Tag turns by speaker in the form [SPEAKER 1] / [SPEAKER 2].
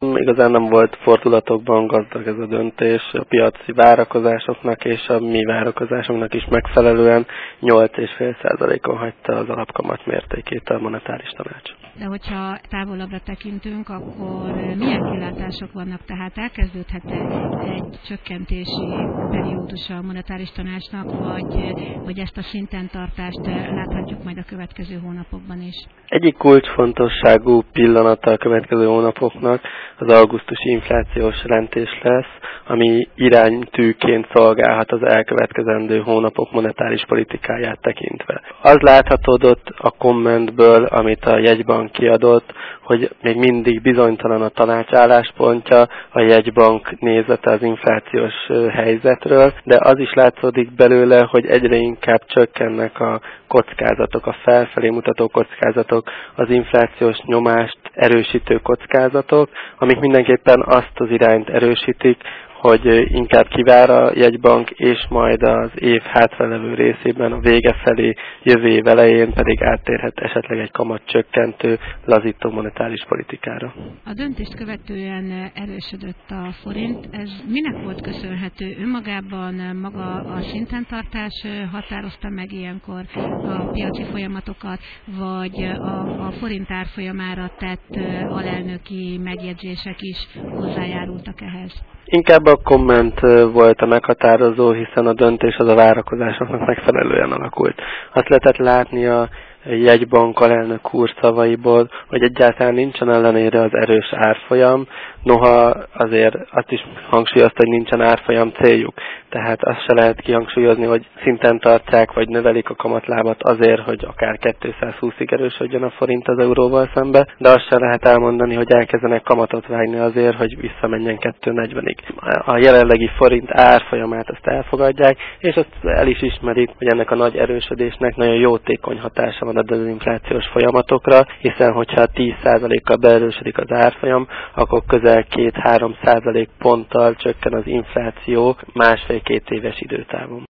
[SPEAKER 1] Igazán nem volt fordulatokban gazdag ez a döntés, a piaci várakozásoknak és a mi várakozásunknak is megfelelően 8,5%-on hagyta az alapkamat mértékét a monetáris tanács.
[SPEAKER 2] De hogyha távolabbra tekintünk, akkor milyen kilátások vannak? Tehát elkezdődhet egy csökkentési periódus a monetáris tanácsnak, vagy ezt a szinten tartást láthatjuk majd a következő hónapokban is?
[SPEAKER 1] Egyik kulcsfontosságú pillanata a következő hónapoknak az augusztusi inflációs jelentés lesz, ami iránytűként szolgálhat az elkövetkezendő hónapok monetáris politikáját tekintve. Az láthatódott a kommentből, amit a jegybank kiadott, hogy még mindig bizonytalan a tanács álláspontja, a jegybank nézete az inflációs helyzetről, de az is látszódik belőle, hogy egyre inkább csökkennek a kockázatok, a felfelé mutató kockázatok, az inflációs nyomást erősítő kockázatok, amik mindenképpen azt az irányt erősítik, hogy inkább kivár a jegybank, és majd az év hátralevő részében, a vége felé, jövő év elején pedig áttérhet esetleg egy kamatcsökkentő, lazító monetáris politikára.
[SPEAKER 2] A döntést követően erősödött a forint. Ez minek volt köszönhető? Önmagában maga a szintentartás határozta meg ilyenkor a piaci folyamatokat, vagy a forint árfolyamára tett alelnöki megjegyzések is hozzájárultak ehhez?
[SPEAKER 1] Inkább a komment volt a meghatározó, hiszen a döntés az a várakozásoknak megfelelően alakult. Azt lehetett látni a jegybank alelnök úr szavaiból, hogy egyáltalán nincsen ellenére az erős árfolyam, noha azért azt is hangsúlyozta, hogy nincsen árfolyam céljuk. Tehát azt se lehet kihangsúlyozni, hogy szinten tartják, vagy növelik a kamatlábat azért, hogy akár 220-ig erősödjön a forint az euróval szembe, de azt se lehet elmondani, hogy elkezdenek kamatot vágni azért, hogy visszamenjen 240-ig. A jelenlegi forint árfolyamát azt elfogadják, és azt el is ismerik, hogy ennek a nagy erősödésnek nagyon jótékony hatása van a dezinflációs folyamatokra, hiszen hogyha 10%-kal beerősödik az árfolyam, akkor közel 2-3% ponttal csökken az infláció másfél-két éves időtávon.